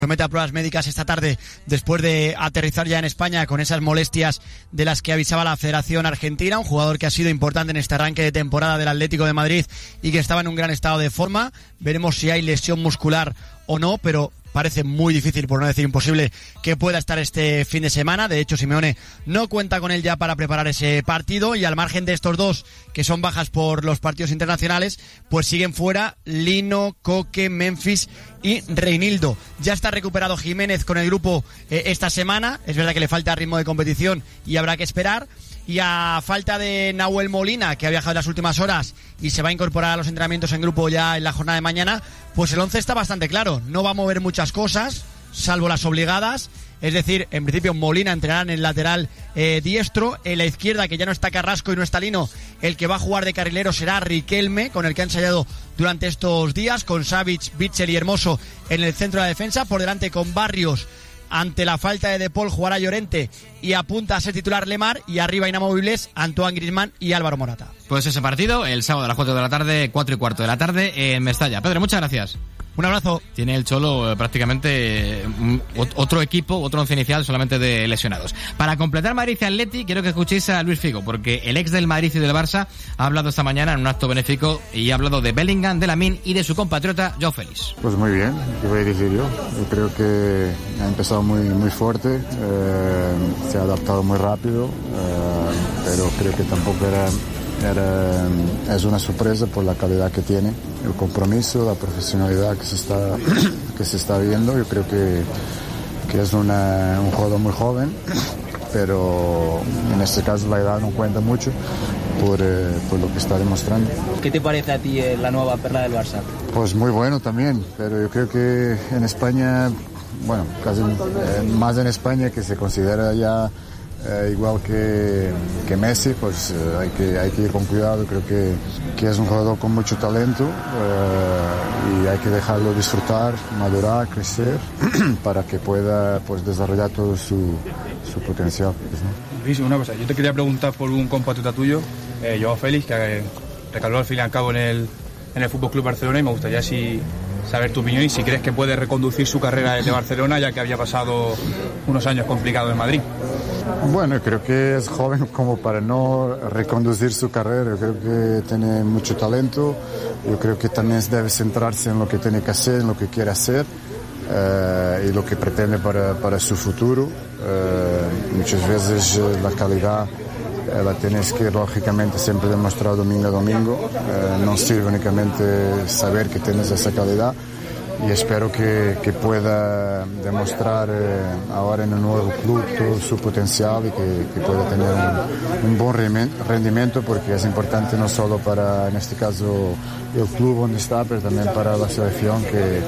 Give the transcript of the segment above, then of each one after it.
Somete a pruebas médicas esta tarde después de aterrizar ya en España con esas molestias de las que avisaba la Federación Argentina, un jugador que ha sido importante en este arranque de temporada del Atlético de Madrid y que estaba en un gran estado de forma. Veremos si hay lesión muscular o no, pero parece muy difícil, por no decir imposible, que pueda estar este fin de semana. De hecho, Simeone no cuenta con él ya para preparar ese partido, y al margen de estos dos que son bajas por los partidos internacionales, pues siguen fuera Lino, Coque, Memphis y Reinildo. Ya está recuperado Jiménez con el grupo esta semana. Es verdad que le falta ritmo de competición y habrá que esperar. Y a falta de Nahuel Molina, que ha viajado en las últimas horas y se va a incorporar a los entrenamientos en grupo ya en la jornada de mañana, pues el 11 está bastante claro. No va a mover muchas cosas, salvo las obligadas. Es decir, en principio Molina entrenará en el lateral diestro. En la izquierda, que ya no está Carrasco y no está Lino, el que va a jugar de carrilero será Riquelme, con el que ha ensayado durante estos días, con Savic, Bitzel y Hermoso en el centro de la defensa. Por delante con Barrios. Ante la falta de Paul jugará Llorente y apunta a ser titular Lemar, y arriba inamovibles Antoine Griezmann y Álvaro Morata. Pues ese partido el sábado a las 4 de la tarde, 4 y cuarto de la tarde en Mestalla. Pedro, muchas gracias. Un abrazo. Tiene el Cholo prácticamente otro equipo, otro once inicial solamente de lesionados. Para completar Madrid y Atleti, quiero que escuchéis a Luis Figo, porque el ex del Madrid y del Barça ha hablado esta mañana en un acto benéfico y ha hablado de Bellingham, de Lamine y de su compatriota Joao Félix. Pues muy bien, ¿qué voy a decir yo? Yo creo que ha empezado muy fuerte, se ha adaptado muy rápido, pero creo que tampoco es una sorpresa por la calidad que tiene, el compromiso, la profesionalidad que se está viendo. Yo creo que es un jugador muy joven, pero en este caso la edad no cuenta mucho por lo que está demostrando. ¿Qué te parece a ti la nueva perla del Barça? Pues muy bueno también, pero yo creo que en España, bueno, casi más en España, que se considera ya igual que Messi, pues hay que ir con cuidado. Creo que es un jugador con mucho talento y hay que dejarlo disfrutar, madurar, crecer para que pueda pues desarrollar todo su potencial. Luis, una cosa, yo te quería preguntar por un compatriota tuyo, Joao Félix, que recaló al fin y al cabo en el FC Barcelona, y me gustaría saber tu opinión y si crees que puede reconducir su carrera desde Barcelona, ya que había pasado unos años complicados en Madrid. Bueno, creo que es joven como para no reconducir su carrera. Yo creo que tiene mucho talento. Yo creo que también debe centrarse en lo que tiene que hacer, en lo que quiere hacer y lo que pretende para su futuro. Muchas veces la calidad la tienes que, lógicamente, siempre demostrar domingo a domingo. No sirve únicamente saber que tienes esa calidad. Y espero que pueda demostrar ahora en un nuevo club todo su potencial y que pueda tener un buen rendimiento, porque es importante no solo para, en este caso, el club donde está, pero también para la selección, que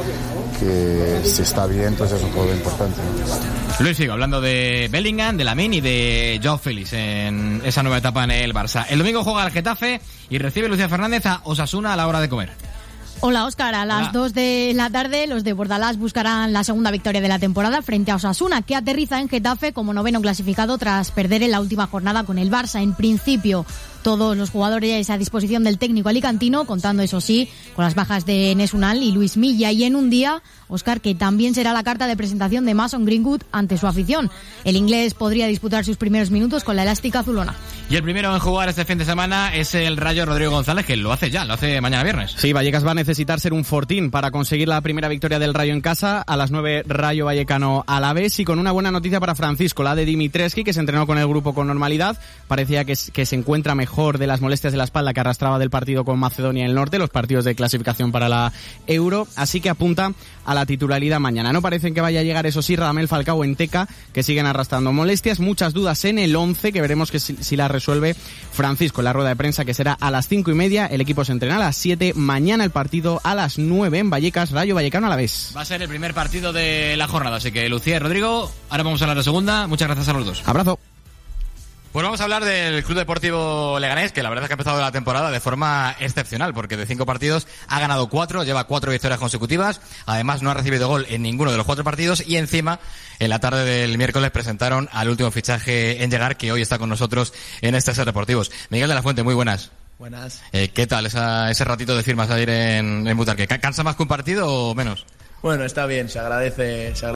si está bien, entonces es un juego importante, ¿no? Luis Figo hablando de Bellingham, de Lamine y de Joao Félix en esa nueva etapa en el Barça. El domingo juega el Getafe y recibe Lucía Fernández a Osasuna a la hora de comer. Hola, Óscar. A las 2 de la tarde los de Bordalás buscarán la segunda victoria de la temporada frente a Osasuna, que aterriza en Getafe como noveno clasificado tras perder en la última jornada con el Barça. En principio, todos los jugadores a disposición del técnico alicantino, contando, eso sí, con las bajas de Enes Unal y Luis Milla. Y en un día, Óscar, que también será la carta de presentación de Mason Greenwood ante su afición. El inglés podría disputar sus primeros minutos con la elástica azulona. Y el primero en jugar este fin de semana es el Rayo Rodrigo González, que lo hace mañana viernes. Sí, Vallecas va a necesitar ser un fortín para conseguir la primera victoria del Rayo en casa. A las 9, Rayo Vallecano Alavés, y con una buena noticia para Francisco, la de Dimitrescu, que se entrenó con el grupo con normalidad. Parecía que se encuentra mejor de las molestias de la espalda que arrastraba del partido con Macedonia del Norte, los partidos de clasificación para la Euro, así que apunta a la titularidad mañana. No parecen que vaya a llegar, eso sí, Radamel Falcao en Teca, que siguen arrastrando molestias. Muchas dudas en el 11, que veremos que si la resuelve Francisco en la rueda de prensa, que será a las 5:30. El equipo se entrena a las 7. Mañana el partido a las 9 en Vallecas, Rayo Vallecano Alavés. Va a ser el primer partido de la jornada, así que Lucía y Rodrigo, ahora vamos a hablar de segunda. Muchas gracias a los dos. Abrazo. Pues vamos a hablar del Club Deportivo Leganés, que la verdad es que ha empezado la temporada de forma excepcional, porque de 5 partidos ha ganado 4, lleva 4 victorias consecutivas, además no ha recibido gol en ninguno de los 4 partidos, y encima, en la tarde del miércoles presentaron al último fichaje en llegar, que hoy está con nosotros en este Ser Deportivos. Miguel de la Fuente, muy buenas. Buenas. ¿Qué tal ese ratito de firmas ayer en Butarque? ¿Cansa más que un partido o menos? bueno, está bien, se agradece